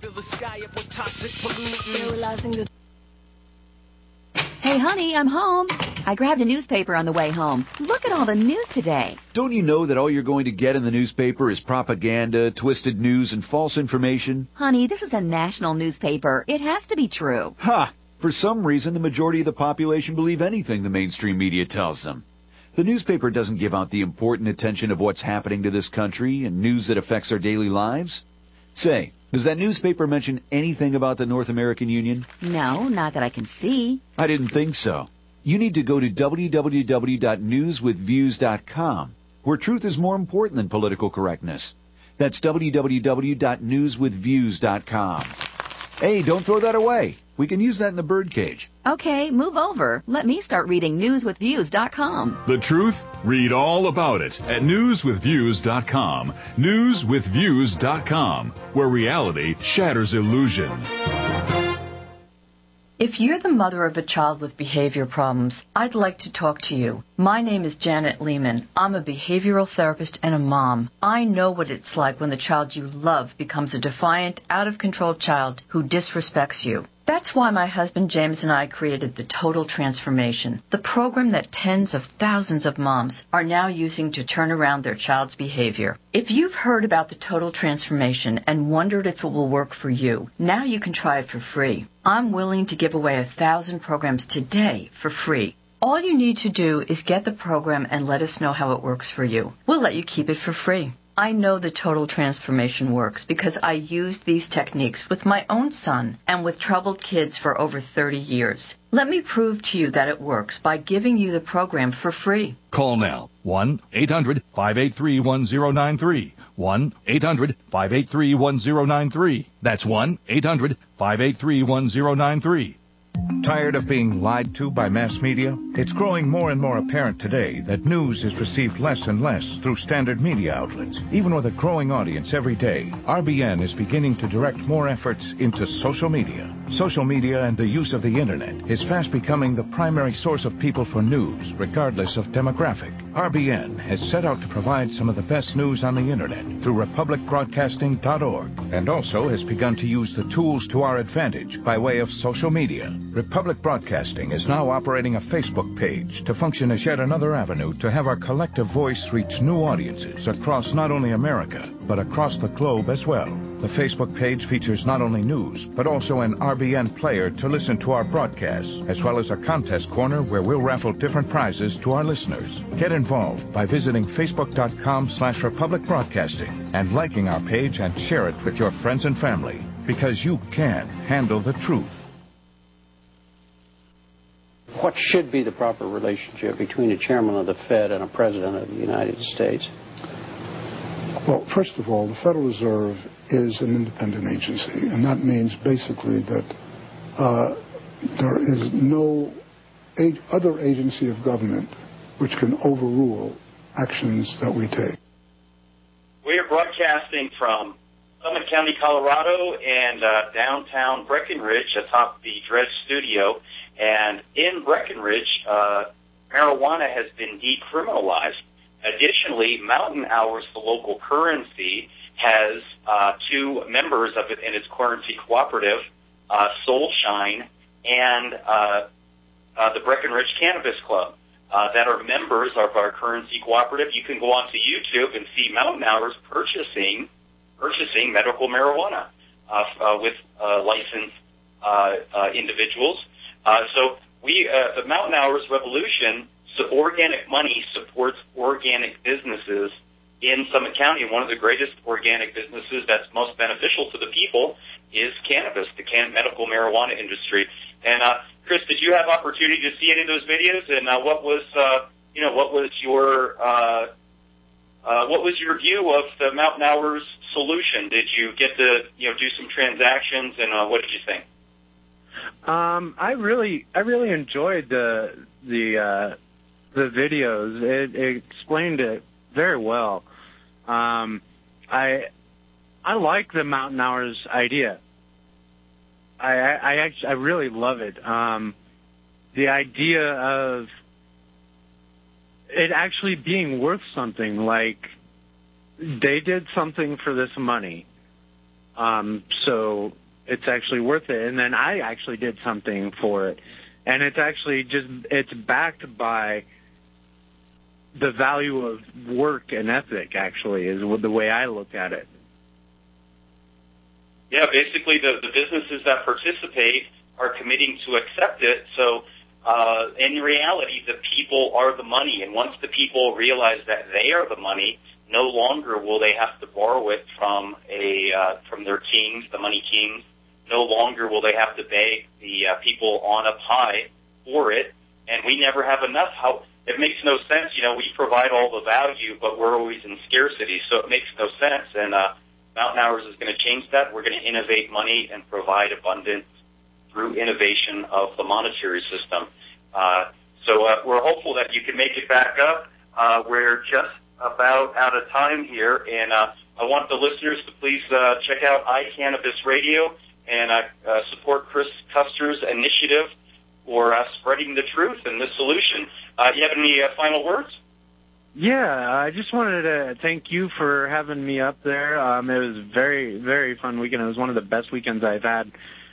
Hey, honey, I'm home. I grabbed a newspaper on the way home. Look at all the news today. Don't you know that all you're going to get in the newspaper is propaganda, twisted news, and false information? Honey, this is a national newspaper. It has to be true. Ha! For some reason, the majority of the population believe anything the mainstream media tells them. The newspaper doesn't give out the important attention of what's happening to this country and news that affects our daily lives. Say, does that newspaper mention anything about the North American Union? No, not that I can see. I didn't think so. You need to go to w w w dot news with views dot com, where truth is more important than political correctness. That's w w w dot news with views dot com. Hey, don't throw that away. We can use that in the birdcage. Okay, move over. Let me start reading news with views dot com. The truth? Read all about it at news with views dot com. news with views dot com, where reality shatters illusion. If you're the mother of a child with behavior problems, I'd like to talk to you. My name is Janet Lehman. I'm a behavioral therapist and a mom. I know what it's like when the child you love becomes a defiant, out-of-control child who disrespects you. That's why my husband James and I created the Total Transformation, the program that tens of thousands of moms are now using to turn around their child's behavior. If you've heard about the Total Transformation and wondered if it will work for you, now you can try it for free. I'm willing to give away a thousand programs today for free. All you need to do is get the program and let us know how it works for you. We'll let you keep it for free. I know the Total Transformation works because I used these techniques with my own son and with troubled kids for over thirty years. Let me prove to you that it works by giving you the program for free. Call now. one eight hundred five eight three one zero nine three. one eight hundred five eight three one zero nine three. That's one eight hundred five eight three one zero nine three. Tired of being lied to by mass media? It's growing more and more apparent today that news is received less and less through standard media outlets. Even with a growing audience every day, R B N is beginning to direct more efforts into social media. Social media and the use of the internet is fast becoming the primary source of people for news, regardless of demographic. R B N has set out to provide some of the best news on the internet through republic broadcasting dot org, and also has begun to use the tools to our advantage by way of social media. Republic Broadcasting is now operating a Facebook page to function as yet another avenue to have our collective voice reach new audiences across not only America, but across the globe as well. The Facebook page features not only news, but also an R B N player to listen to our broadcasts, as well as a contest corner where we'll raffle different prizes to our listeners. Get involved by visiting facebook.com slash Republic Broadcasting and liking our page and share it with your friends and family, because you can handle the truth. What should be the proper relationship between a chairman of the Fed and a president of the United States? Well, first of all, the Federal Reserve is an independent agency, and that means basically that uh, there is no ag- other agency of government which can overrule actions that we take. We are broadcasting from Summit County, Colorado, and uh, downtown Breckenridge atop the Dredge Studio. And in Breckenridge, uh, marijuana has been decriminalized. Additionally, Mountain Hours, the local currency, has uh, two members of it in its currency cooperative, uh, Soulshine and uh, uh, the Breckenridge Cannabis Club uh, that are members of our currency cooperative. You can go onto YouTube and see Mountain Hours purchasing purchasing medical marijuana uh, uh, with uh, licensed uh, uh, individuals. Uh, so we, uh, the Mountain Hours Revolution, so organic money supports organic businesses in Summit County. And one of the greatest organic businesses that's most beneficial to the people is cannabis, the can- medical marijuana industry. And uh, Chris, did you have opportunity to see any of those videos? And uh, what was, uh, you know, what was your, uh, uh, what was your view of the Mountain Hours solution? Did you get to, you know, do some transactions, and uh, what did you think? Um, I really, I really enjoyed the the uh, the videos. It, it explained it very well. Um, I I like the Mountain Hours idea. I, I, I actually, I really love it. Um, the idea of it actually being worth something, like they did something for this money, um, so it's actually worth it. And then I actually did something for it, and it's actually just, it's backed by the value of work and ethic, actually, is the way I look at it. Yeah, basically the, the businesses that participate are committing to accept it. So uh, in reality, the people are the money. And once the people realize that they are the money, no longer will they have to borrow it from a uh, from their kings, the money kings. No longer will they have to beg the uh, people on up high for it. And we never have enough. How it makes no sense. You know, we provide all the value, but we're always in scarcity. So it makes no sense. And uh, Mountain Hours is going to change that. We're going to innovate money and provide abundance through innovation of the monetary system. Uh, so uh, we're hopeful that you can make it back up. Uh, we're just about out of time here, and uh, I want the listeners to please uh, check out iCannabis Radio and uh, uh, support Chris Custer's initiative for uh, spreading the truth and the solution. Uh, do you have any uh, final words? Yeah, I just wanted to thank you for having me up there. Um, it was a very, very fun weekend. It was one of the best weekends I've had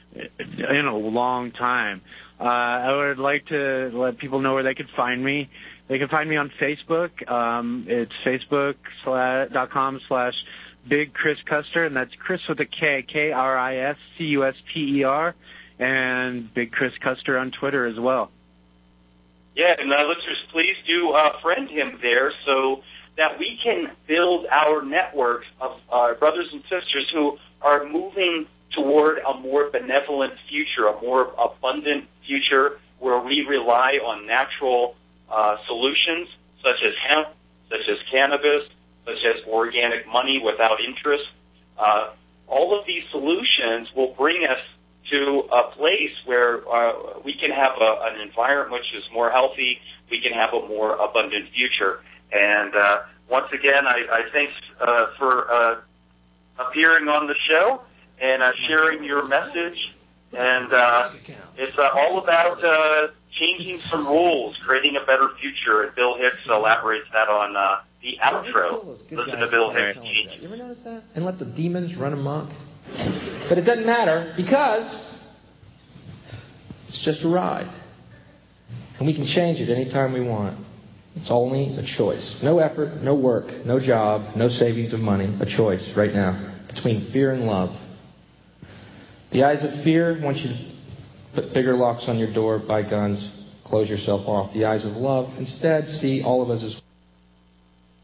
in a long time. Uh, I would like to let people know where they could find me. They can find me on Facebook. Um, it's facebook dot com slash Big Chris Custer, and that's Chris with a K, K R I S C U S T E R, and Big Chris Custer on Twitter as well. Yeah, and uh, listeners, please do uh, friend him there so that we can build our networks of uh, brothers and sisters who are moving toward a more benevolent future, a more abundant future where we rely on natural uh, solutions such as hemp, such as cannabis, such as organic money without interest. Uh, all of these solutions will bring us to a place where uh, we can have a, an environment which is more healthy, we can have a more abundant future. And uh, once again, I, I thanks uh, for uh, appearing on the show and uh, sharing your message. And uh, it's uh, all about uh, changing some rules, creating a better future. And Bill Hicks elaborates that on uh, the outro. Listen to Bill Hicks. You ever notice that? And let the demons run amok. But it doesn't matter because it's just a ride. And we can change it anytime we want. It's only a choice. No effort, no work, no job, no savings of money. A choice right now between fear and love. The eyes of fear want you to put bigger locks on your door, buy guns, close yourself off. The eyes of love instead see all of us as